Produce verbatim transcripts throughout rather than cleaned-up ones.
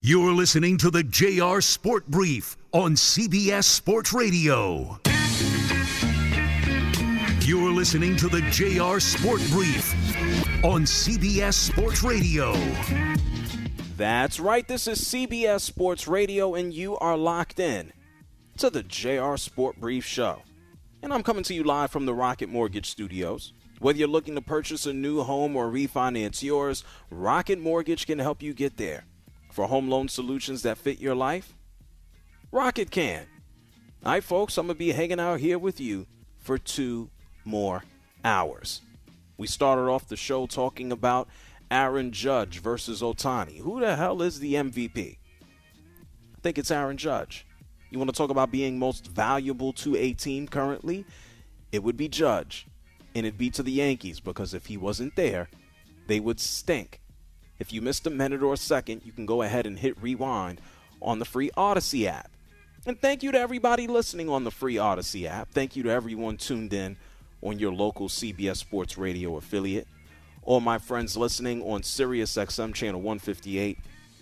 You're listening to the J R Sport Brief on C B S Sports Radio. You're listening to the J R Sport Brief on C B S Sports Radio. That's right. This is C B S Sports Radio, and you are locked in to the J R Sport Brief Show. And I'm coming to you live from the Rocket Mortgage Studios. Whether you're looking to purchase a new home or refinance yours, Rocket Mortgage can help you get there. For home loan solutions that fit your life, Rocket can. All right, folks, I'm going to be hanging out here with you for two more hours. We started off the show talking about Aaron Judge versus Ohtani. Who the hell is the M V P? I think it's Aaron Judge. You want to talk about being most valuable to a team currently? It would be Judge, and it'd be to the Yankees, because if he wasn't there, they would stink. If you missed a minute or a second, you can go ahead and hit rewind on the free Odyssey app. And thank you to everybody listening on the free Odyssey app. Thank you to everyone tuned in on your local C B S Sports Radio affiliate. All my friends listening on Sirius X M channel one fifty-eight.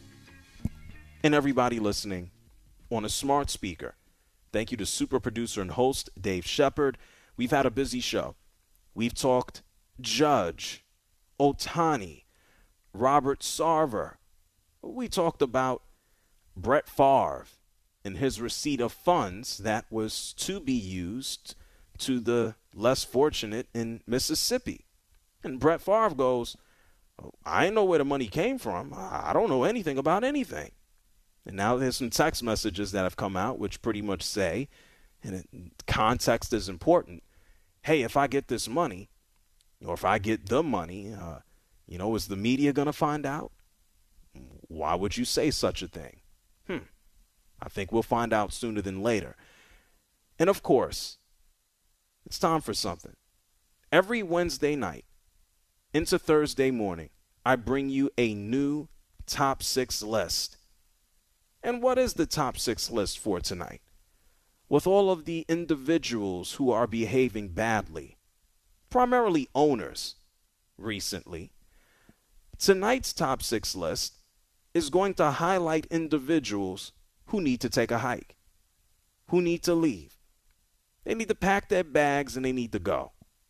And everybody listening on a smart speaker. Thank you to super producer and host Dave Shepard. We've had a busy show. We've talked Judge, Ohtani, Robert Sarver. We talked about Brett Favre and his receipt of funds that was to be used to the less fortunate in Mississippi. And Brett Favre goes, I didn't know where the money came from. I don't know anything about anything. And now there's some text messages that have come out which pretty much say, and it, context is important, hey, if I get this money, or if I get the money, uh, you know, is the media going to find out? Why would you say such a thing? Hmm. I think we'll find out sooner than later. And, of course, it's time for something. Every Wednesday night into Thursday morning, I bring you a new top six list. And what is the top six list for tonight? With all of the individuals who are behaving badly, primarily owners recently, tonight's top six list is going to highlight individuals who need to take a hike, who need to leave. They need to pack their bags and they need to go.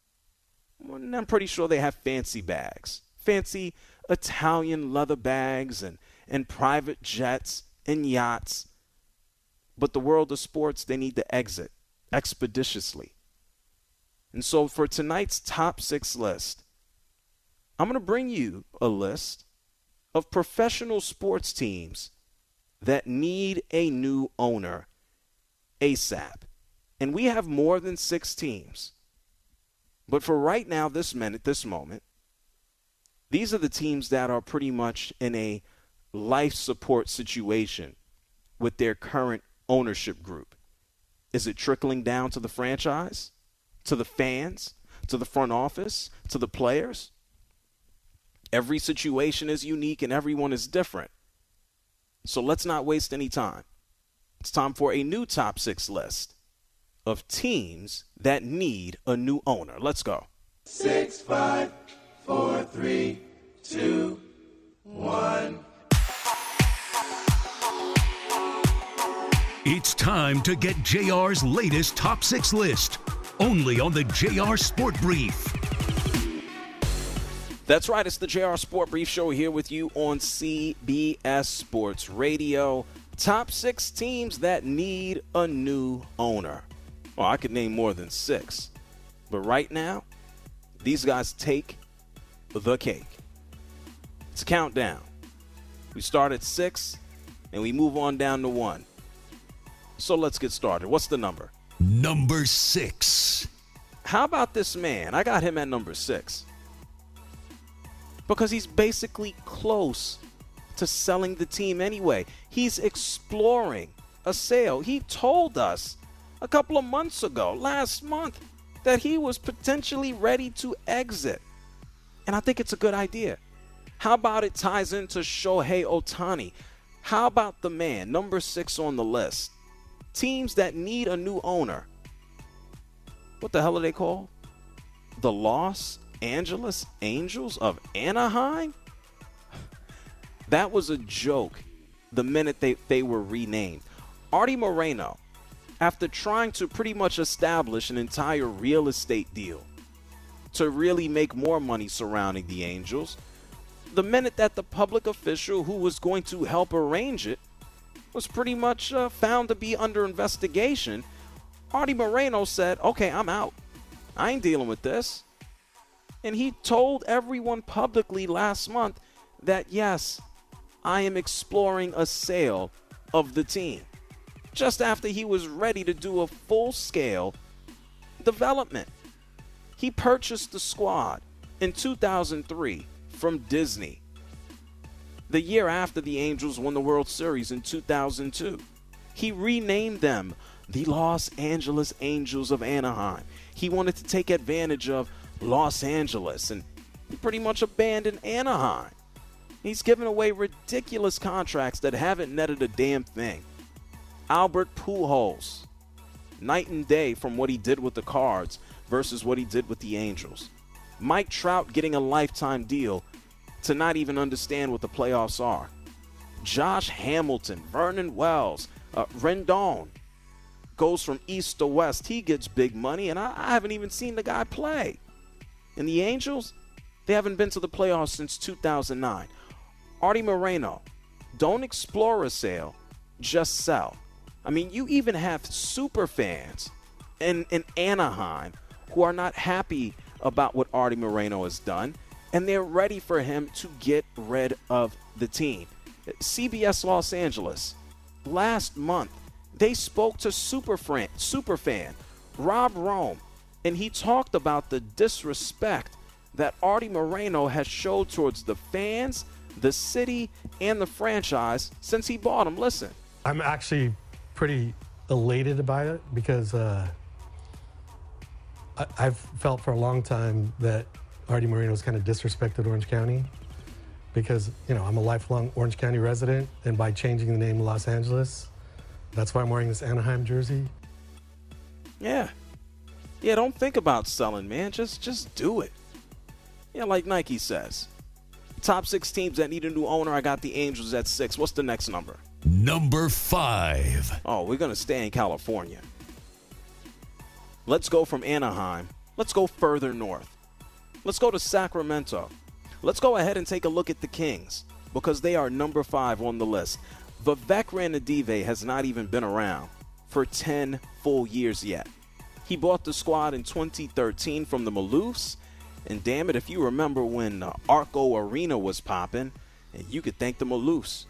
And I'm pretty sure they have fancy bags, fancy Italian leather bags and, and private jets and yachts. But the world of sports, they need to exit expeditiously. And so for tonight's top six list, I'm going to bring you a list of professional sports teams that need a new owner ASAP. And we have more than six teams. But for right now, this minute, this moment, these are the teams that are pretty much in a life support situation with their current ownership group. Is it trickling down to the franchise, to the fans, to the front office, to the players? Every situation is unique and everyone is different. So let's not waste any time. It's time for a new top six list of teams that need a new owner. Let's go. Six, five, four, three, two, one. It's time to get J R's latest top six list, only on the J R Sport Brief. That's right. It's the J R Sport Brief Show here with you on C B S Sports Radio. Top six teams that need a new owner. Well, I could name more than six. But right now, these guys take the cake. It's a countdown. We start at six, and we move on down to one. So let's get started. What's the number? Number six. How about this man? I got him at number six. Because he's basically close to selling the team anyway. He's exploring a sale. He told us a couple of months ago, last month, that he was potentially ready to exit. And I think it's a good idea. How about it ties into Shohei Ohtani? How about the man, number six on the list? Teams that need a new owner. What the hell are they called? The Los Angeles Angels of Anaheim? That was a joke the minute they, they were renamed. Artie Moreno, after trying to pretty much establish an entire real estate deal to really make more money surrounding the Angels, the minute that the public official who was going to help arrange it was pretty much uh, found to be under investigation, Artie Moreno said, okay, I'm out. I ain't dealing with this. And he told everyone publicly last month that, yes, I am exploring a sale of the team, just after he was ready to do a full-scale development. He purchased the squad in two thousand three from Disney, the year after the Angels won the World Series in two thousand two. He renamed them the Los Angeles Angels of Anaheim. He wanted to take advantage of Los Angeles, and he pretty much abandoned Anaheim. He's given away ridiculous contracts that haven't netted a damn thing. Albert Pujols, night and day from what he did with the Cards versus what he did with the Angels. Mike Trout getting a lifetime deal to not even understand what the playoffs are. Josh Hamilton, Vernon Wells, uh, Rendon goes from east to west. He gets big money, and I, I haven't even seen the guy play. And the Angels, they haven't been to the playoffs since two thousand nine. Artie Moreno, don't explore a sale, just sell. I mean, you even have super fans in, in Anaheim who are not happy about what Artie Moreno has done, and they're ready for him to get rid of the team. C B S Los Angeles, last month, they spoke to superfan, superfan Rob Rome, and he talked about the disrespect that Artie Moreno has showed towards the fans, the city, and the franchise since he bought him. Listen. I'm actually pretty elated about it because uh, I, I've felt for a long time that Artie Moreno's kind of disrespected Orange County because, you know, I'm a lifelong Orange County resident, and by changing the name to Los Angeles, that's why I'm wearing this Anaheim jersey. Yeah. Yeah, don't think about selling, man. Just just do it. Yeah, like Nike says. Top six teams that need a new owner. I got the Angels at six. What's the next number? Number five. Oh, we're going to stay in California. Let's go from Anaheim. Let's go further north. Let's go to Sacramento. Let's go ahead and take a look at the Kings because they are number five on the list. Vivek Ranadive has not even been around for ten full years yet. He bought the squad in twenty thirteen from the Maloofs. And damn it, if you remember when uh, Arco Arena was popping, and you could thank the Maloofs.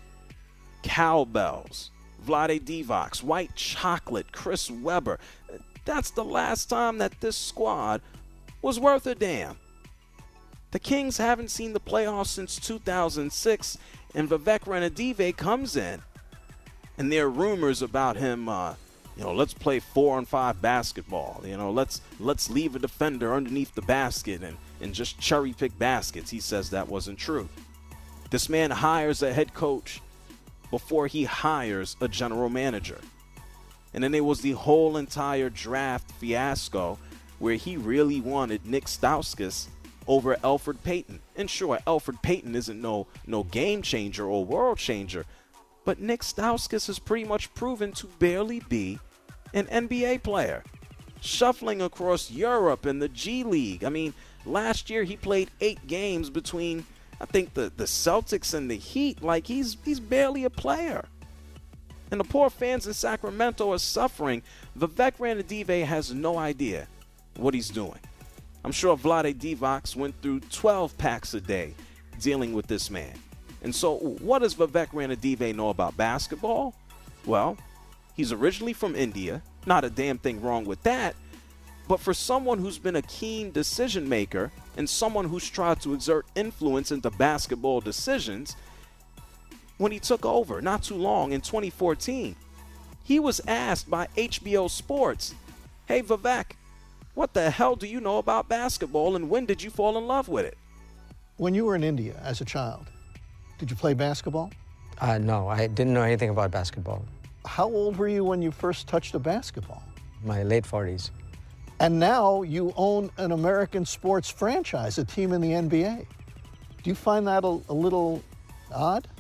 Cowbells, Vlade Divac, White Chocolate, Chris Webber. That's the last time that this squad was worth a damn. The Kings haven't seen the playoffs since two thousand six, and Vivek Ranadive comes in. And there are rumors about him, uh, you know, let's play four on five basketball. You know, let's let's leave a defender underneath the basket and, and just cherry pick baskets. He says that wasn't true. This man hires a head coach before he hires a general manager. And then there was the whole entire draft fiasco where he really wanted Nick Stauskas over Elfrid Payton. And sure, Elfrid Payton isn't no no game changer or world changer, but Nick Stauskas has pretty much proven to barely be an N B A player, shuffling across Europe and the G League. I mean, last year he played eight games between, I think, the, the Celtics and the Heat. Like, he's he's barely a player. And the poor fans in Sacramento are suffering. Vivek Ranadive has no idea what he's doing. I'm sure Vlade Divac went through twelve packs a day dealing with this man. And so what does Vivek Ranadive know about basketball? Well, he's originally from India. Not a damn thing wrong with that. But for someone who's been a keen decision maker and someone who's tried to exert influence into basketball decisions, when he took over not too long in twenty fourteen, he was asked by H B O Sports, hey, Vivek, what the hell do you know about basketball and when did you fall in love with it? When you were in India as a child, did you play basketball? Uh, no, I didn't know anything about basketball. How old were you when you first touched a basketball? My late forties. And now you own an American sports franchise, a team in the N B A. Do you find that a, a little odd?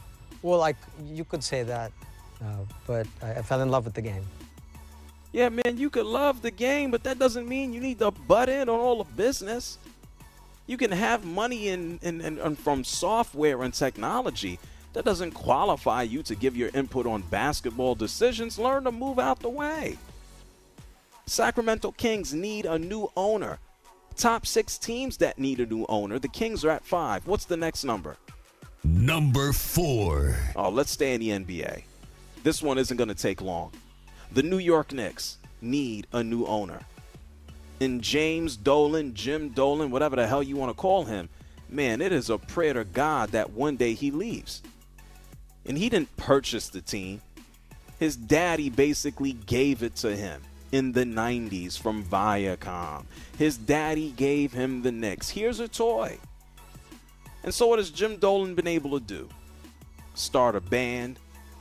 Well, like you could say that, uh, but I, I fell in love with the game. Yeah, man, you could love the game, but that doesn't mean you need to butt in on all the business. You can have money in, in, in, in from software and technology. That doesn't qualify you to give your input on basketball decisions. Learn to move out the way. Sacramento Kings need a new owner. Top six teams that need a new owner. The Kings are at five. What's the next number? Number four. Oh, let's stay in the N B A. This one isn't going to take long. The New York Knicks need a new owner. And James Dolan, Jim Dolan, whatever the hell you want to call him, man, it is a prayer to God that one day he leaves. And he didn't purchase the team. His daddy basically gave it to him in the nineties from Viacom. His daddy gave him the Knicks. Here's a toy. And so what has Jim Dolan been able to do? Start a band,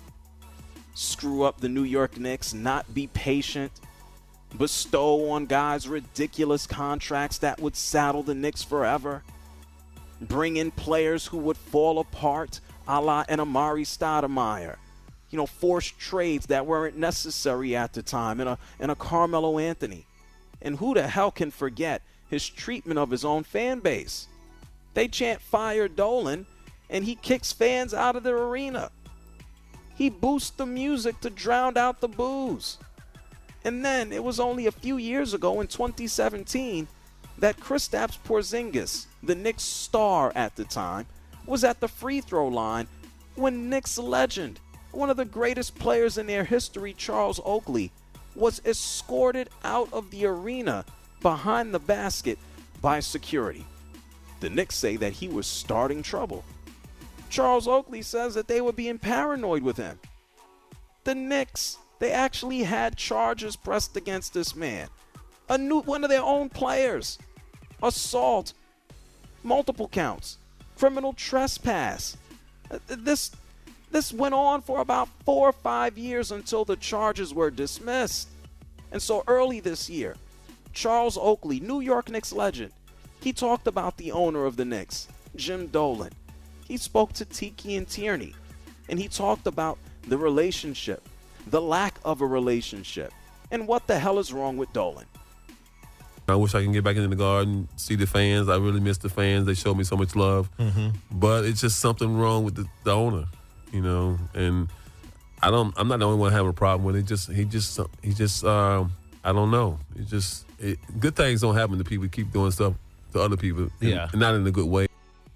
screw up the New York Knicks, not be patient, bestow on guys ridiculous contracts that would saddle the Knicks forever, bring in players who would fall apart, a la an Amari Stoudemire, you know, forced trades that weren't necessary at the time, and a, and a Carmelo Anthony. And who the hell can forget his treatment of his own fan base? They chant fire Dolan, and he kicks fans out of their arena. He boosts the music to drown out the boos. And then it was only a few years ago in twenty seventeen that Kristaps Porzingis, the Knicks star at the time, was at the free throw line when Knicks legend, one of the greatest players in their history, Charles Oakley, was escorted out of the arena behind the basket by security. The Knicks say that he was starting trouble. Charles Oakley says that they were being paranoid with him. The Knicks, they actually had charges pressed against this man. A new one of their own players. Assault, multiple counts, criminal trespass. This this went on for about four or five years until the charges were dismissed. And so early this year, Charles Oakley, New York Knicks legend, he talked about the owner of the Knicks, Jim Dolan. He spoke to Tiki and Tierney, and he talked about the relationship, the lack of a relationship, and what the hell is wrong with Dolan. I wish I can get back into the Garden, see the fans. I really miss the fans. They showed me so much love. Mm-hmm. But it's just something wrong with the, the owner, you know. And I don't. I'm not the only one having a problem with it. Just he just he just um, I don't know. It just it, good things don't happen to people who keep doing stuff to other people. Yeah, and not in a good way.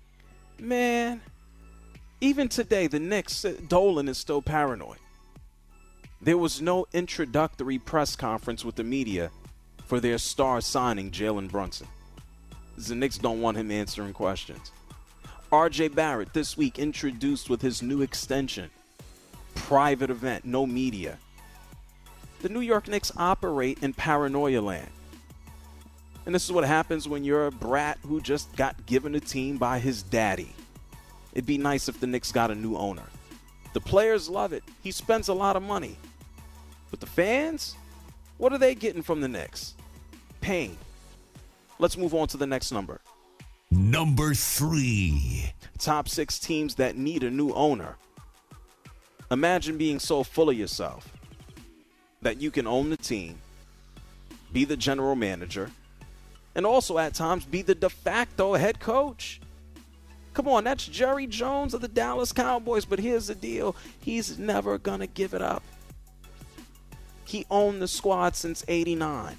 Man, even today, the Knicks, Dolan is still paranoid. There was no introductory press conference with the media for their star signing, Jalen Brunson. The Knicks don't want him answering questions. R J Barrett this week introduced with his new extension. Private event, no media. The New York Knicks operate in paranoia land. And this is what happens when you're a brat who just got given a team by his daddy. It'd be nice if the Knicks got a new owner. The players love it. He spends a lot of money. But the fans, what are they getting from the Knicks? Pain. Let's move on to the next number. Number three. Top six teams that need a new owner. Imagine being so full of yourself that you can own the team, be the general manager, and also at times be the de facto head coach. Come on, that's Jerry Jones of the Dallas Cowboys, but here's the deal. He's never going to give it up. He owned the squad since eighty-nine.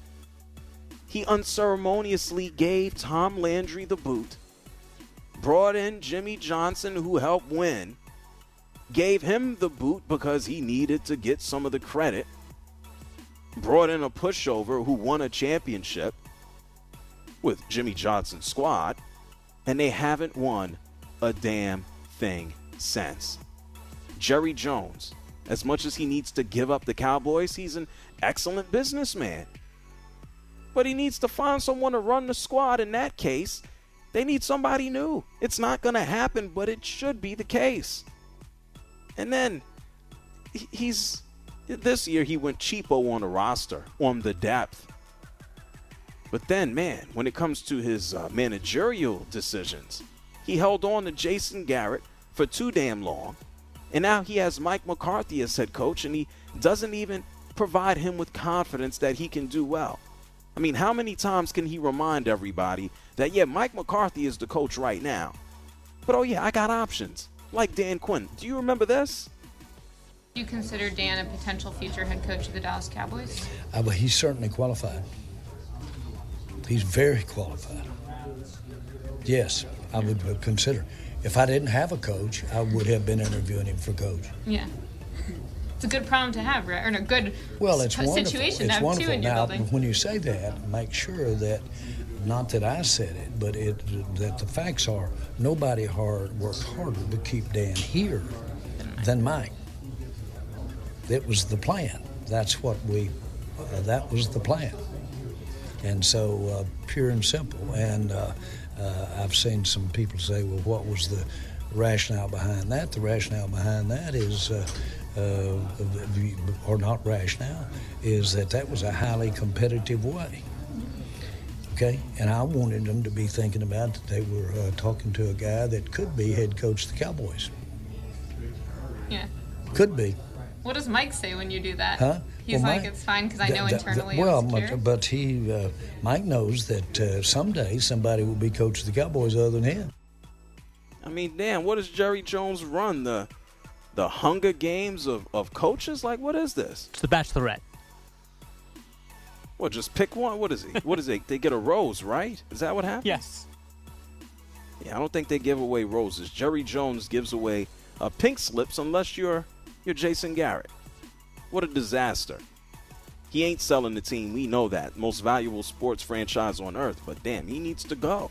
He unceremoniously gave Tom Landry the boot, brought in Jimmy Johnson, who helped win, gave him the boot because he needed to get some of the credit, brought in a pushover who won a championship with Jimmy Johnson's squad, and they haven't won a damn thing since. Jerry Jones, as much as he needs to give up the Cowboys, he's an excellent businessman. But he needs to find someone to run the squad. In that case, they need somebody new. It's not going to happen, but it should be the case. And then he's this year he went cheapo on the roster, on the depth. But then, man, when it comes to his uh, managerial decisions, he held on to Jason Garrett for too damn long, And now he has Mike McCarthy as head coach, and he doesn't even provide him with confidence that he can do well. I mean, how many times can he remind everybody that, yeah, Mike McCarthy is the coach right now, but, oh, yeah, I got options, like Dan Quinn. Do you remember this? Do you consider Dan a potential future head coach of the Dallas Cowboys? Uh, but he's certainly qualified. He's very qualified. Yes, I would consider. If I didn't have a coach, I would have been interviewing him for coach. Yeah. It's a good problem to have, right? Or a good well, it's situation wonderful. to It's have, wonderful. too, in your now, building. When you say that, make sure that, not that I said it, but it, that the facts are nobody hard worked harder to keep Dan here than Mike. It was the plan. That's what we, uh, that was the plan. And so, uh, pure and simple. And uh, uh, I've seen some people say, well, what was the rationale behind that? The rationale behind that is, uh, uh, or not rationale, is that that was a highly competitive way. Okay? And I wanted them to be thinking about that they were uh, talking to a guy that could be head coach of the Cowboys. Yeah. Could be. What does Mike say when you do that? Huh? He's Well, like, Mike- it's fine because I know Th- th- internally Well, I'm secure. but, but he, uh, Mike knows that uh, someday somebody will be coach of the Cowboys other than him. I mean, damn, what does Jerry Jones run? The the Hunger Games of, of coaches? Like, what is this? It's the Bachelorette. Well, just pick one. What is it? What is it? They get a rose, right? Is that what happens? Yes. Yeah, I don't think they give away roses. Jerry Jones gives away uh, pink slips unless you're you're Jason Garrett. What a disaster. He ain't selling the team. We know that. Most valuable sports franchise on earth. But damn, he needs to go.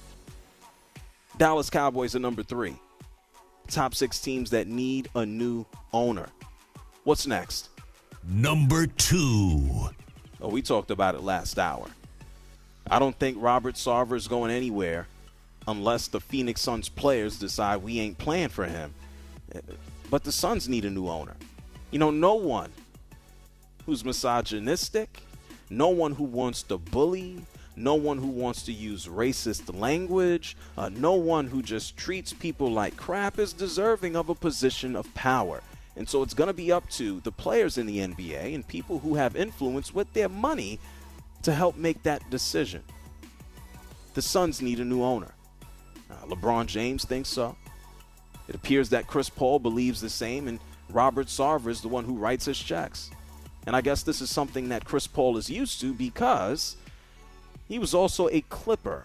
Dallas Cowboys are number three. Top six teams that need a new owner. What's next? Number two. Oh, we talked about it last hour. I don't think Robert Sarver is going anywhere unless the Phoenix Suns players decide we ain't playing for him. But the Suns need a new owner. You know, no one who's misogynistic, no one who wants to bully, no one who wants to use racist language, uh, no one who just treats people like crap is deserving of a position of power. And so it's going to be up to the players in the N B A and people who have influence with their money to help make that decision. The Suns need a new owner. Uh, LeBron James thinks so. It appears that Chris Paul believes the same, and Robert Sarver is the one who writes his checks. And I guess this is something that Chris Paul is used to because he was also a Clipper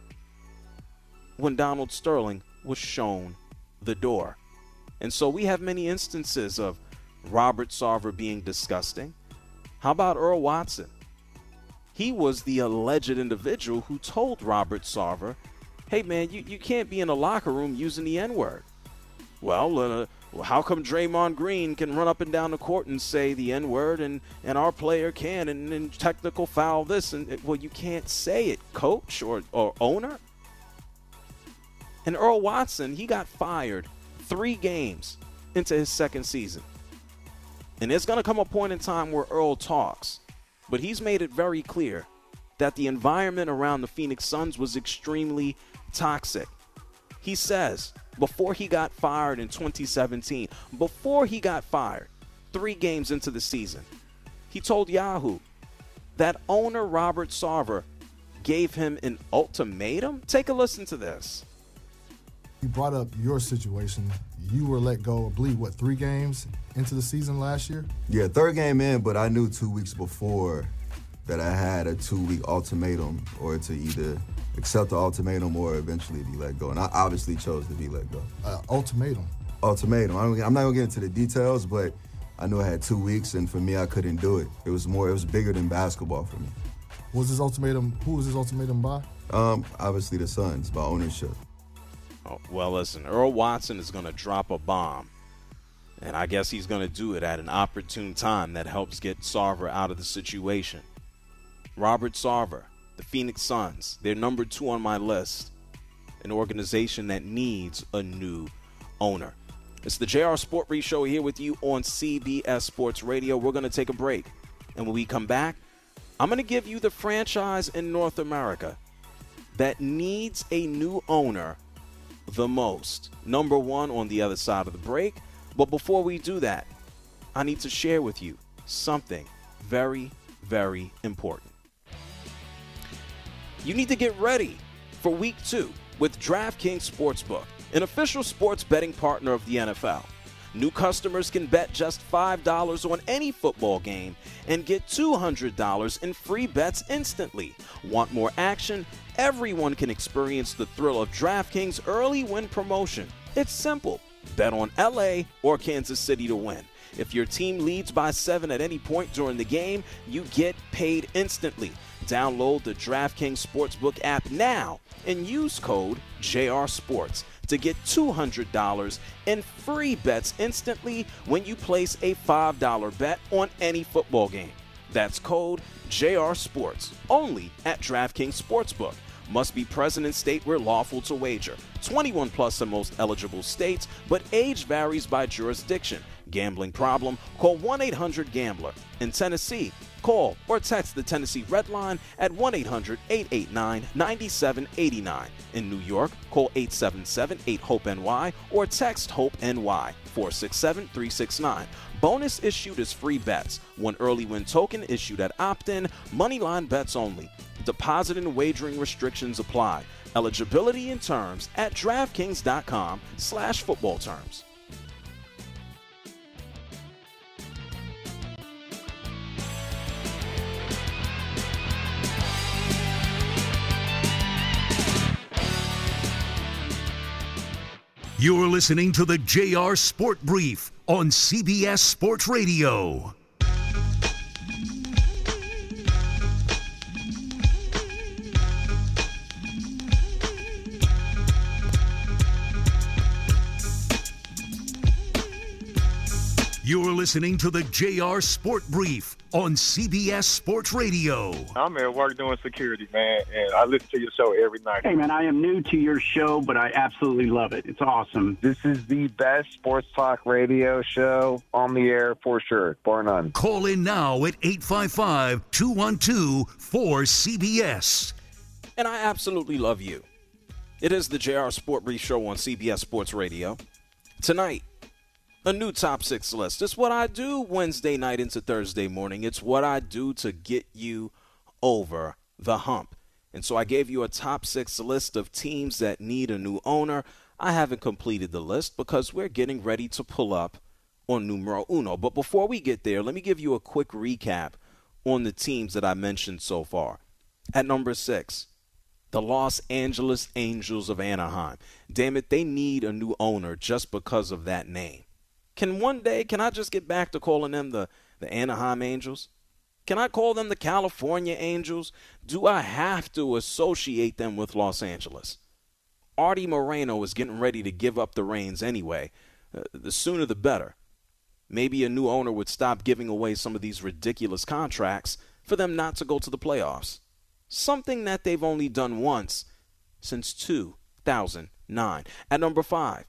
when Donald Sterling was shown the door. And so we have many instances of Robert Sarver being disgusting. How about Earl Watson? He was the alleged individual who told Robert Sarver, hey, man, you, you can't be in a locker room using the N-word. Well, uh, well, how come Draymond Green can run up and down the court and say the N-word and, and our player can and, and technical foul this? And well, you can't say it, coach or, or owner. And Earl Watson, he got fired three games into his second season. And there's going to come a point in time where Earl talks. But he's made it very clear that the environment around the Phoenix Suns was extremely toxic. He says before he got fired in twenty seventeen, before he got fired, three games into the season, he told Yahoo that owner Robert Sarver gave him an ultimatum. Take a listen to this. You brought up your situation. You were let go, I believe, what, three games into the season last year? Yeah, third game in, but I knew two weeks before that I had a two-week ultimatum or to either accept the ultimatum or eventually be let go. And I obviously chose to be let go. Uh, ultimatum? Ultimatum. I don't, I'm not going to get into the details, but I knew I had two weeks, and for me, I couldn't do it. It was more, it was bigger than basketball for me. Was this ultimatum, who was this ultimatum by? Um, obviously the Suns, by ownership. Oh, well, listen, Earl Watson is going to drop a bomb, and I guess he's going to do it at an opportune time that helps get Sarver out of the situation. Robert Sarver, the Phoenix Suns, they're number two on my list, an organization that needs a new owner. It's the J R Sport Brief Show here with you on C B S Sports Radio. We're going to take a break, and when we come back, I'm going to give you the franchise in North America that needs a new owner the most. Number one on the other side of the break. But before we do that, I need to share with you something very, very important. You need to get ready for week two with DraftKings Sportsbook, an official sports betting partner of the N F L. New customers can bet just five dollars on any football game and get two hundred dollars in free bets instantly. Want more action? Everyone can experience the thrill of DraftKings early win promotion. It's simple. Bet on L A or Kansas City to win. If your team leads by seven at any point during the game, you get paid instantly. Download the DraftKings Sportsbook app now and use code J R Sports to get two hundred dollars in free bets instantly when you place a five dollar bet on any football game. That's code J R Sports, only at DraftKings Sportsbook. Must be present in state where lawful to wager. twenty-one plus in most eligible states, but age varies by jurisdiction. Gambling problem? Call one eight hundred gambler. In Tennessee, call or text the Tennessee Red Line at one eight hundred eight eight nine nine seven eight nine. In New York, call eight seven seven eight hope N Y or text HOPE-N Y four six seven three six nine. Bonus issued as free bets. One early win token issued at opt-in. Moneyline bets only. Deposit and wagering restrictions apply. Eligibility and terms at DraftKings.com slash football terms. You're listening to the J R Sport Brief on C B S Sports Radio. You're listening to the J R Sport Brief on C B S Sports Radio. I'm at work doing security, man, and I listen to your show every night. Hey, man, I am new to your show, but I absolutely love it. It's awesome. This is the best sports talk radio show on the air for sure, bar none. Call in now at eight five five, two one two, four C B S. And I absolutely love you. It is the J R Sport Brief show on C B S Sports Radio. Tonight, a new top six list. It's what I do Wednesday night into Thursday morning. It's what I do to get you over the hump. And so I gave you a top six list of teams that need a new owner. I haven't completed the list because we're getting ready to pull up on numero uno. But before we get there, let me give you a quick recap on the teams that I mentioned so far. At number six, the Los Angeles Angels of Anaheim. Damn it, they need a new owner just because of that name. Can one day, can I just get back to calling them the, the Anaheim Angels? Can I call them the California Angels? Do I have to associate them with Los Angeles? Artie Moreno is getting ready to give up the reins anyway. Uh, the sooner the better. Maybe a new owner would stop giving away some of these ridiculous contracts for them not to go to the playoffs. Something that they've only done once since two thousand nine. At number five,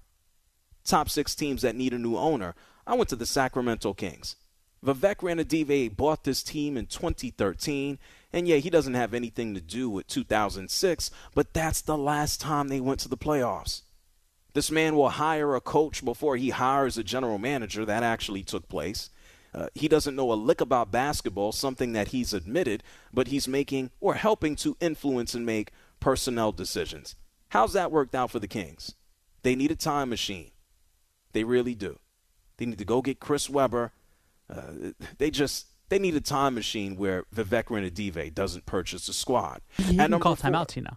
top six teams that need a new owner, I went to the Sacramento Kings. Vivek Ranadive bought this team in twenty thirteen, and yeah, he doesn't have anything to do with two thousand six, but that's the last time they went to the playoffs. This man will hire a coach before he hires a general manager. That actually took place. Uh, he doesn't know a lick about basketball, something that he's admitted, but he's making or helping to influence and make personnel decisions. How's that worked out for the Kings? They need a time machine. They really do. They need to go get Chris Webber. Uh, they just they need a time machine where Vivek Ranadive doesn't purchase a squad. You can call timeouts, you know.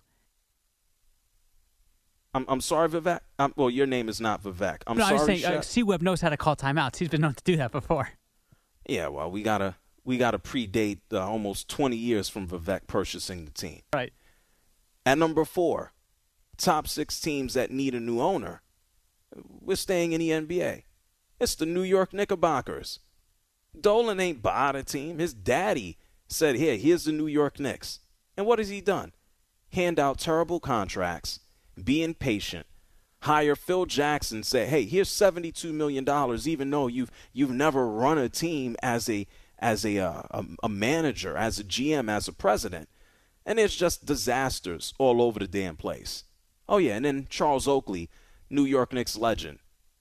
I'm I'm sorry, Vivek. I'm, well, your name is not Vivek. I'm no, sorry. I was saying uh, C-Web knows how to call timeouts. He's been known to do that before. Yeah, well, we gotta we gotta predate uh, almost twenty years from Vivek purchasing the team. Right. At number four, top six teams that need a new owner. We're staying in the N B A. It's the New York Knickerbockers. Dolan ain't bought a team. His daddy said, here, here's the New York Knicks. And what has he done? Hand out terrible contracts, be impatient, hire Phil Jackson, say, hey, here's seventy-two million dollars, even though you've you've never run a team as a as a, uh, a a manager, as a G M, as a president. And there's just disasters all over the damn place. Oh, yeah, and then Charles Oakley, New York Knicks legend.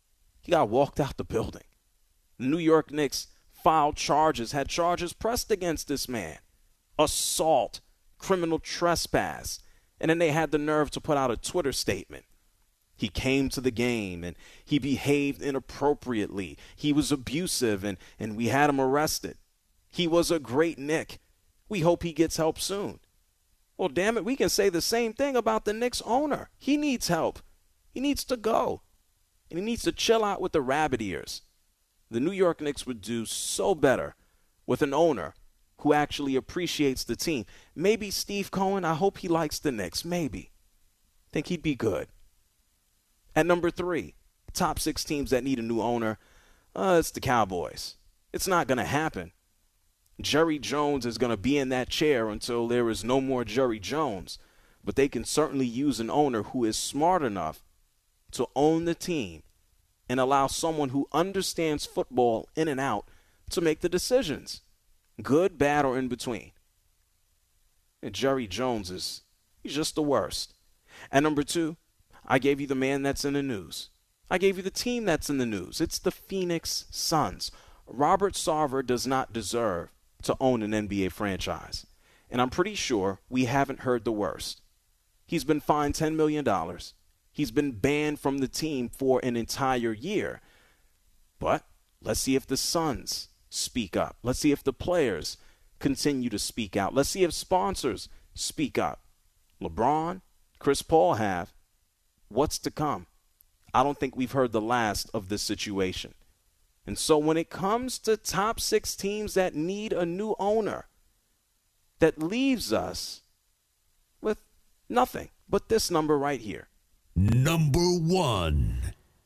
He got walked out the building. The New York Knicks filed charges, had charges pressed against this man. Assault, criminal trespass. And then they had the nerve to put out a Twitter statement. He came to the game and he behaved inappropriately. He was abusive and, and we had him arrested. He was a great Knick. We hope he gets help soon. Well, damn it, we can say the same thing about the Knicks owner. He needs help. He needs to go. And he needs to chill out with the rabbit ears. The New York Knicks would do so better with an owner who actually appreciates the team. Maybe Steve Cohen, I hope he likes the Knicks. Maybe. Think he'd be good. At number three, top six teams that need a new owner, uh, it's the Cowboys. It's not going to happen. Jerry Jones is going to be in that chair until there is no more Jerry Jones. But they can certainly use an owner who is smart enough to own the team and allow someone who understands football in and out to make the decisions. Good, bad, or in between. And Jerry Jones is he's just the worst. At number two, I gave you the man that's in the news. I gave you the team that's in the news. It's the Phoenix Suns. Robert Sarver does not deserve to own an N B A franchise. And I'm pretty sure we haven't heard the worst. He's been fined ten million dollars. He's been banned from the team for an entire year. But let's see if the Suns speak up. Let's see if the players continue to speak out. Let's see if sponsors speak up. LeBron, Chris Paul have. What's to come? I don't think we've heard the last of this situation. And so when it comes to top six teams that need a new owner, that leaves us with nothing but this number right here. Number one.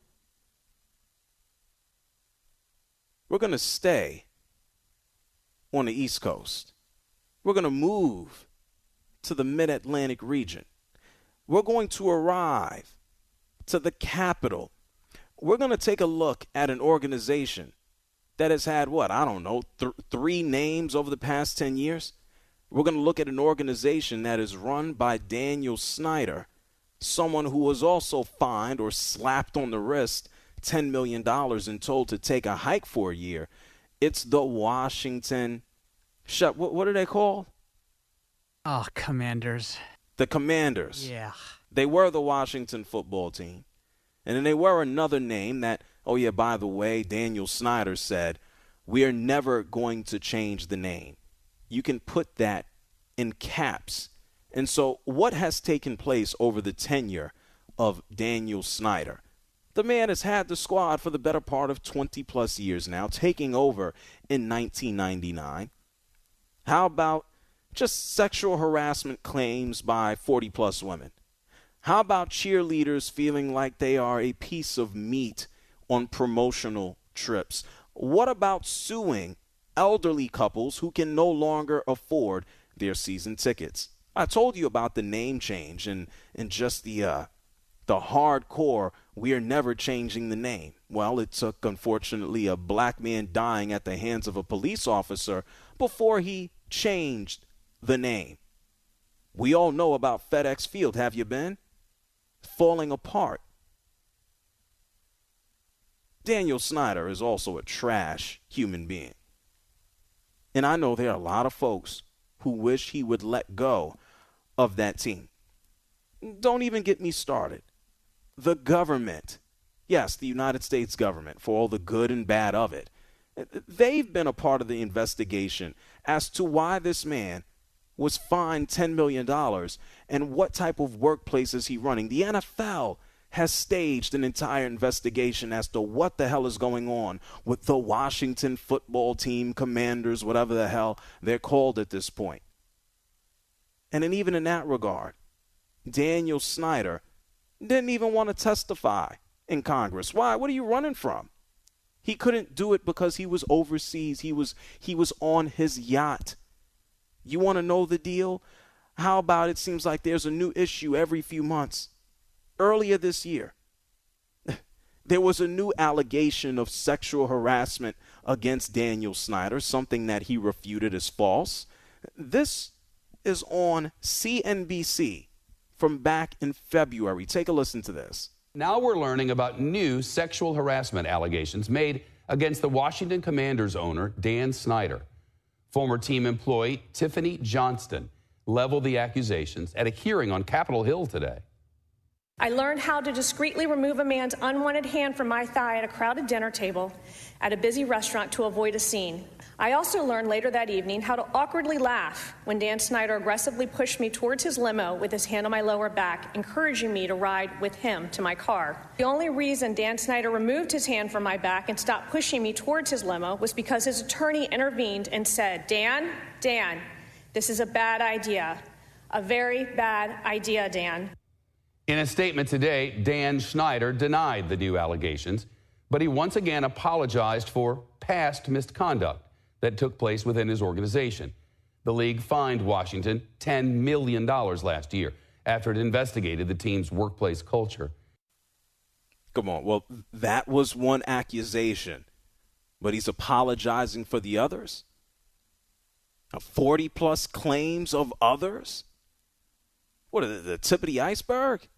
We're going to stay on the East Coast. We're going to move to the Mid-Atlantic region. We're going to arrive to the capital. We're going to take a look at an organization that has had, what, I don't know, th- three names over the past ten years. We're going to look at an organization that is run by Daniel Snyder, someone who was also fined or slapped on the wrist ten million dollars and told to take a hike for a year. It's the Washington, shut, what, what are they called? Oh, Commanders. The Commanders. Yeah. They were the Washington football team. And then they were another name that, oh yeah, by the way, Daniel Snyder said, we are never going to change the name. You can put that in caps. And so what has taken place over the tenure of Daniel Snyder? The man has had the squad for the better part of twenty plus years now, taking over in nineteen ninety-nine. How about just sexual harassment claims by forty plus women? How about cheerleaders feeling like they are a piece of meat on promotional trips? What about suing elderly couples who can no longer afford their season tickets? I told you about the name change and, and just the uh, the hardcore, we are never changing the name. Well, it took, unfortunately, a black man dying at the hands of a police officer before he changed the name. We all know about FedEx Field. Have you been? Falling apart. Daniel Snyder is also a trash human being. And I know there are a lot of folks who wish he would let go of that team. Don't even get me started. The government, yes, the United States government, for all the good and bad of it, they've been a part of the investigation as to why this man was fined ten million dollars and what type of workplace is he running. The N F L has staged an entire investigation as to what the hell is going on with the Washington football team, Commanders, whatever the hell they're called at this point. And then even in that regard, Daniel Snyder didn't even want to testify in Congress. Why? What are you running from? He couldn't do it because he was overseas. He was he was on his yacht. You want to know the deal? How about it seems like there's a new issue every few months? Earlier this year, there was a new allegation of sexual harassment against Daniel Snyder, something that he refuted as false. This is on C N B C from back in February. Take a listen to this. Now we're learning about new sexual harassment allegations made against the Washington Commanders owner, Dan Snyder. Former team employee Tiffany Johnston leveled the accusations at a hearing on Capitol Hill today. I learned how to discreetly remove a man's unwanted hand from my thigh at a crowded dinner table at a busy restaurant to avoid a scene. I also learned later that evening how to awkwardly laugh when Dan Snyder aggressively pushed me towards his limo with his hand on my lower back, encouraging me to ride with him to my car. The only reason Dan Snyder removed his hand from my back and stopped pushing me towards his limo was because his attorney intervened and said, Dan, Dan, this is a bad idea. A very bad idea, Dan. In a statement today, Dan Snyder denied the new allegations, but he once again apologized for past misconduct that took place within his organization. The league fined Washington ten million dollars last year after it investigated the team's workplace culture. Come on. Well, that was one accusation, but he's apologizing for the others? forty-plus claims of others? What, are the tip of the iceberg?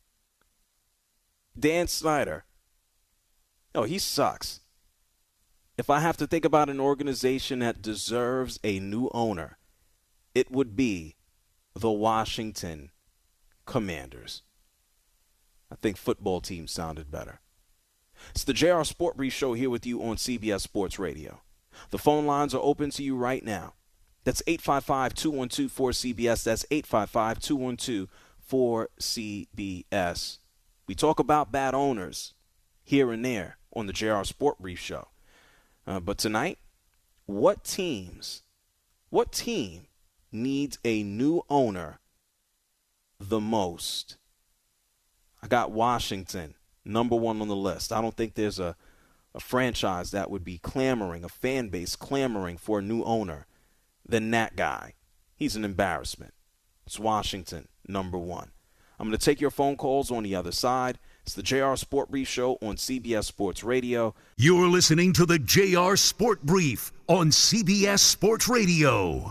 Dan Snyder. No, he sucks. If I have to think about an organization that deserves a new owner, it would be the Washington Commanders. I think football team sounded better. It's the J R Sport Brief Show here with you on C B S Sports Radio. The phone lines are open to you right now. That's eight five five, two one two, four C B S. That's eight five five, two one two, four C B S. We talk about bad owners here and there on the J R Sport Brief Show. Uh, but tonight, what teams, what team needs a new owner the most? I got Washington, number one on the list. I don't think there's a, a franchise that would be clamoring, a fan base clamoring for a new owner than that guy. He's an embarrassment. It's Washington, number one. I'm going to take your phone calls on the other side. It's the J R Sport Brief Show on C B S Sports Radio. You're listening to the J R Sport Brief on C B S Sports Radio.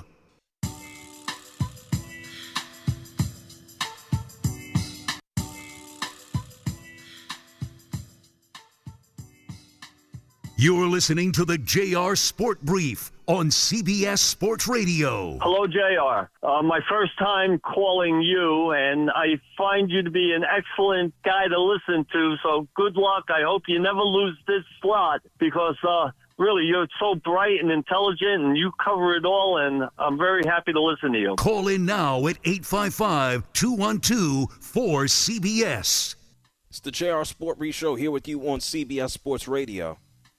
You're listening to the J R Sport Brief on C B S Sports Radio. Hello, J R. Uh, my first time calling you, and I find you to be an excellent guy to listen to, so good luck. I hope you never lose this slot because, uh, really, you're so bright and intelligent, and you cover it all, and I'm very happy to listen to you. Call in now at eight five five, two one two, four C B S. It's the J R Sport Brief Show here with you on C B S Sports Radio.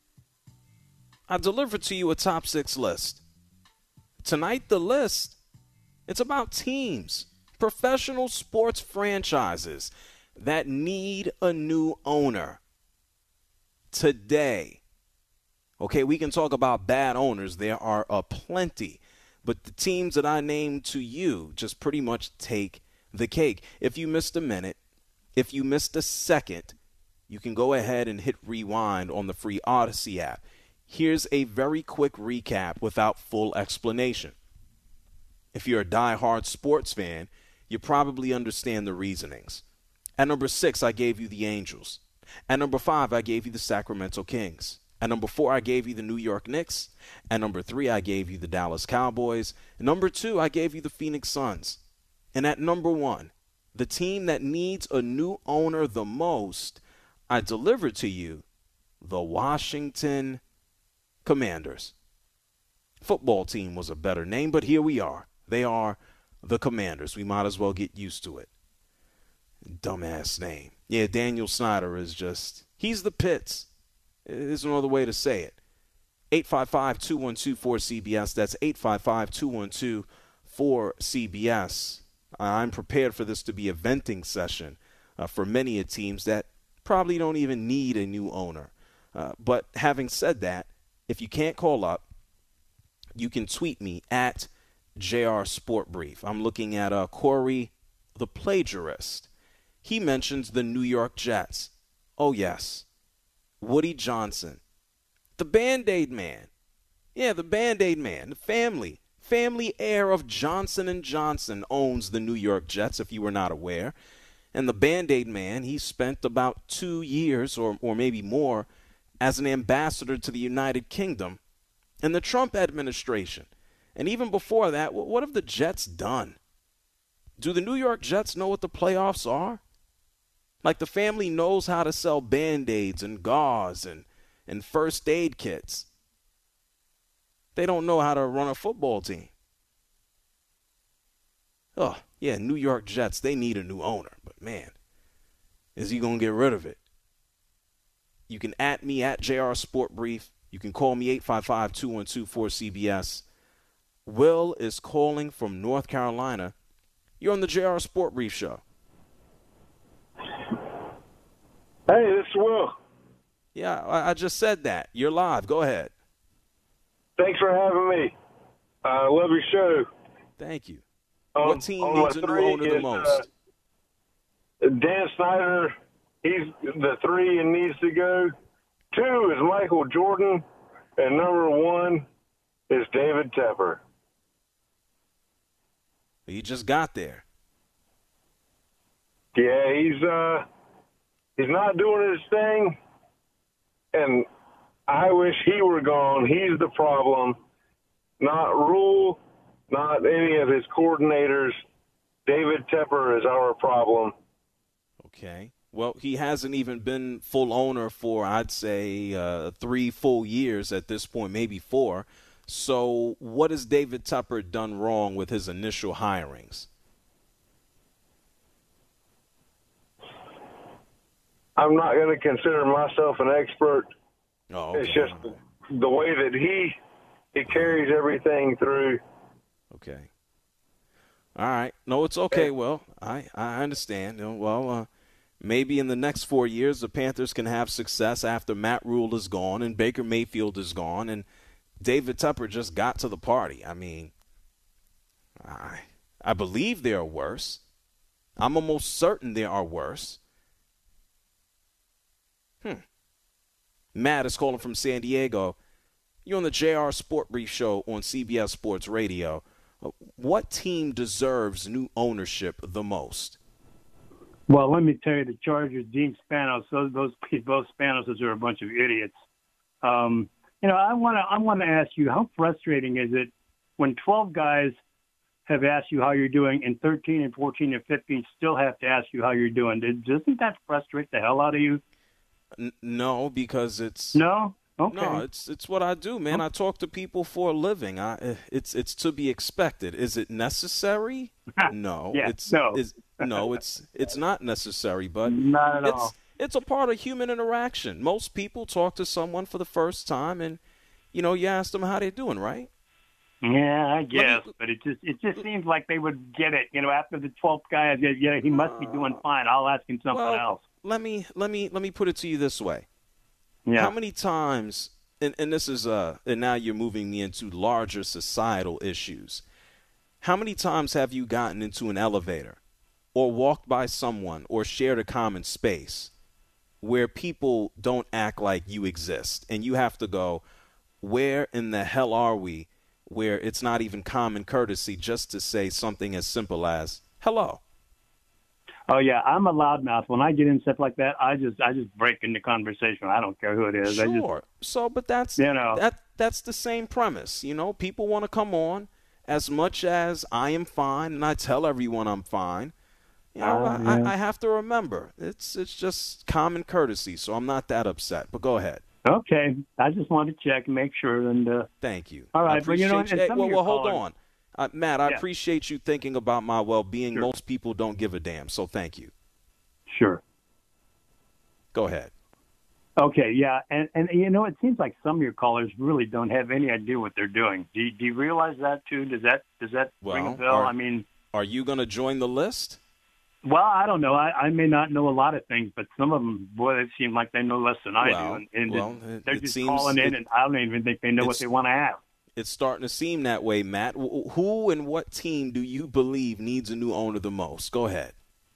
I delivered to you a top six list. Tonight, the list, it's about teams, professional sports franchises that need a new owner today. Okay, we can talk about bad owners. There are a plenty. But the teams that I named to you just pretty much take the cake. If you missed a minute, if you missed a second, you can go ahead and hit rewind on the free Odyssey app. Here's a very quick recap without full explanation. If you're a diehard sports fan, you probably understand the reasonings. At number six, I gave you the Angels. At number five, I gave you the Sacramento Kings. At number four, I gave you the New York Knicks. At number three, I gave you the Dallas Cowboys. At number two, I gave you the Phoenix Suns. And at number one, the team that needs a new owner the most, I delivered to you the Washington Commanders. Football team was a better name, but here we are. They are the Commanders. We might as well get used to it. Dumbass name. Yeah, Daniel Snyder is just, he's the pits. There's no other way to say it. eight five five, two one two, four C B S. That's eight five five, two one two, four C B S. I'm prepared for this to be a venting session uh, for many of teams that probably don't even need a new owner. Uh, but having said that, if you can't call up, you can tweet me at J R Sport Brief. I'm looking at uh, Corey the Plagiarist. He mentions the New York Jets. Oh, yes. Woody Johnson. The Band-Aid Man. Yeah, the Band-Aid Man. The family. Family heir of Johnson and Johnson owns the New York Jets, if you were not aware. And the Band-Aid man, he spent about two years or, or maybe more as an ambassador to the United Kingdom in the Trump administration. And even before that, what have the Jets done? Do the New York Jets know what the playoffs are? Like, the family knows how to sell Band-Aids and gauze and, and first aid kits. They don't know how to run a football team. Oh, yeah, New York Jets, they need a new owner. But, man, is he going to get rid of it? You can at me at J R Sport Brief. You can call me eight five five, two one two, four C B S. Will is calling from North Carolina. You're on the J R Sport Brief Show. Hey, this is Will. Yeah, I, I just said that. You're live. Go ahead. Thanks for having me. I uh, love your show. Thank you. Um, what team needs a new owner the most? Uh, Dan Snyder, he's the three and needs to go. Two is Michael Jordan, and number one is David Tepper. He just got there. Yeah, he's uh, he's not doing his thing, and I wish he were gone. He's the problem, not Rule, not any of his coordinators. David Tepper is our problem. Okay. Well, he hasn't even been full owner for, I'd say, uh, three full years at this point, maybe four. So what has David Tepper done wrong with his initial hirings? I'm not going to consider myself an expert. Oh, okay. It's just the way that he he carries everything through. Okay. All right. No, it's okay. Well, I, I understand. You know, well, uh, maybe in the next four years the Panthers can have success after Matt Rule is gone and Baker Mayfield is gone and David Tepper just got to the party. I mean, I I believe there are worse. I'm almost certain there are worse. Hmm. Matt is calling from San Diego. You're on the J R Sport Brief Show on C B S Sports Radio. What team deserves new ownership the most? Well, let me tell you, the Chargers, Dean Spanos, those those both Spanoses are a bunch of idiots. Um, you know, I want to I want to ask you, how frustrating is it when twelve guys have asked you how you're doing, and thirteen and fourteen and fifteen still have to ask you how you're doing? Doesn't that frustrate the hell out of you? N- no, because it's no. Okay. No, it's it's what I do, man. I talk to people for a living. I it's it's to be expected. Is it necessary? No. yeah, it's no. It's, no, it's it's not necessary, but not at it's all. it's a part of human interaction. Most people talk to someone for the first time and you know, you ask them how they're doing, right? Yeah, I guess, me, but it just it just seems like they would get it. You know, after the twelfth guy, yeah, he must be doing fine. I'll ask him something well, else. Let me let me let me put it to you this way. Yeah. How many times, and, and this is, uh, and now you're moving me into larger societal issues. How many times have you gotten into an elevator or walked by someone or shared a common space where people don't act like you exist and you have to go, where in the hell are we, where it's not even common courtesy just to say something as simple as hello? Oh yeah, I'm a loudmouth. When I get in stuff like that, I just I just break into conversation. I don't care who it is. Sure. I just, so, but that's you know that that's the same premise. You know, people want to come on as much as I am fine, and I tell everyone I'm fine. You know, uh, I, yeah. I have to remember it's it's just common courtesy. So I'm not that upset. But go ahead. Okay, I just wanted to check and make sure. And uh, thank you. All right, but you know, hey, well, well, hold callers, on. Uh, Matt, I yeah. appreciate you thinking about my well-being. Sure. Most people don't give a damn, so thank you. Sure. Go ahead. Okay, yeah, and, and you know, it seems like some of your callers really don't have any idea what they're doing. Do you, do you realize that, too? Does that does that well, ring a bell? Are, I mean, are you going to join the list? Well, I don't know. I, I may not know a lot of things, but some of them, boy, they seem like they know less than I well, do. And, and well, they're it just seems, calling in, it, and I don't even think they know what they want to ask. It's starting to seem that way, Matt. Who and what team do you believe needs a new owner the most? Go ahead.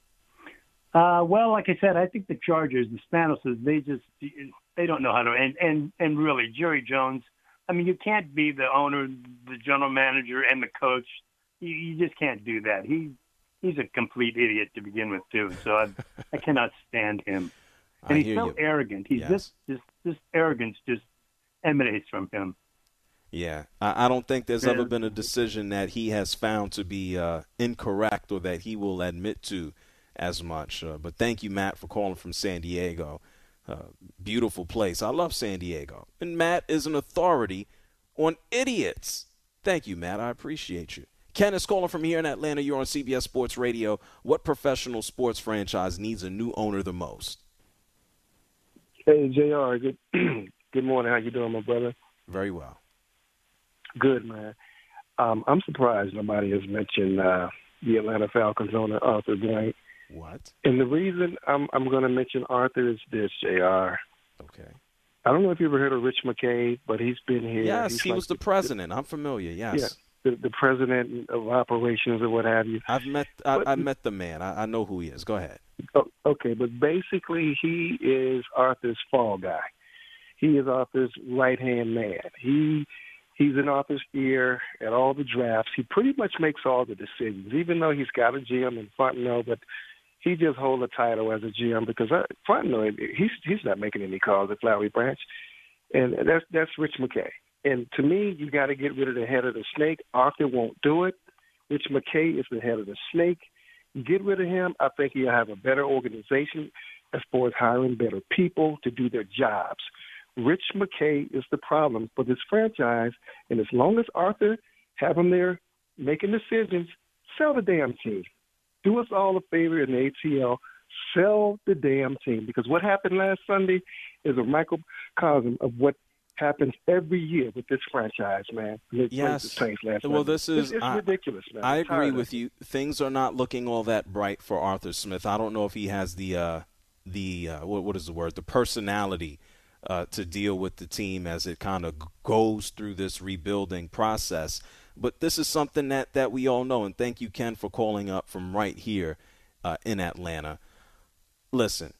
Uh, well, like I said, I think the Chargers, the Spanoses, they just they don't know how to. And, and, and really, Jerry Jones, I mean, you can't be the owner, the general manager, and the coach. You, you just can't do that. He he's a complete idiot to begin with, too. So I, I cannot stand him. And I he's hear so you. arrogant. He's Yes. just, just, this arrogance just emanates from him. Yeah, I, I don't think there's Yeah. ever been a decision that he has found to be uh, incorrect or that he will admit to as much. Uh, but thank you, Matt, for calling from San Diego. Uh, beautiful place. I love San Diego. And Matt is an authority on idiots. Thank you, Matt. I appreciate you. Ken is calling from here in Atlanta. You're on C B S Sports Radio. What professional sports franchise needs a new owner the most? Hey, J R, good good morning. How you doing, my brother? Very well. Good, man. Um, I'm surprised nobody has mentioned uh, the Atlanta Falcons owner, Arthur Blank. What? And the reason I'm, I'm going to mention Arthur is this, J R. Okay. I don't know if you ever heard of Rich McKay, but he's been here. Yes, He's he like was the president. I'm familiar, yes. Yeah, the, the president of operations or what have you. I've met I, But- I met the man. I, I know who he is. Go ahead. Oh, okay, but basically he is Arthur's fall guy. He is Arthur's right-hand man. He he's in Arthur's ear at all the drafts. He pretty much makes all the decisions, even though he's got a G M in Fontenot, but he just holds the title as a G M because uh, Fontenot, he's he's not making any calls at Flowery Branch, and that's that's Rich McKay. And to me, you got to get rid of the head of the snake. Arthur won't do it. Rich McKay is the head of the snake. Get rid of him. I think he'll have a better organization as far as hiring better people to do their jobs. Rich McKay is the problem for this franchise, and as long as Arthur have him there making decisions, sell the damn team. Do us all a favor in the A T L, sell the damn team, because what happened last Sunday is a microcosm of what happens every year with this franchise, man. They played Yes. the Saints last Well, Sunday. this is it's, it's I, ridiculous, man. I I'm tired agree of with it. you. Things are not looking all that bright for Arthur Smith. I don't know if he has the uh, the uh, what, what is the word? The personality uh, to deal with the team as it kind of goes through this rebuilding process. But this is something that, that we all know. And thank you, Ken, for calling up from right here uh, in Atlanta. Listen,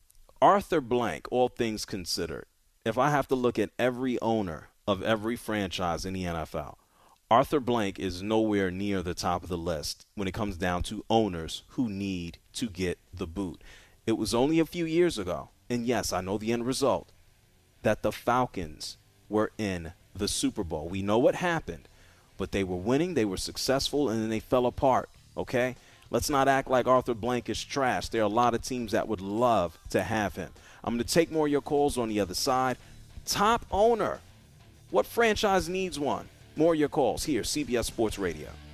Arthur Blank, all things considered, if I have to look at every owner of every franchise in the N F L, Arthur Blank is nowhere near the top of the list when it comes down to owners who need to get the boot. It was only a few years ago, and yes, I know the end result, that the Falcons were in the Super Bowl. We know what happened, but they were winning, they were successful, and then they fell apart, okay? Let's not act like Arthur Blank is trash. There are a lot of teams that would love to have him. I'm going to take more of your calls on the other side. Top owner. What franchise needs one? More of your calls here, C B S Sports Radio.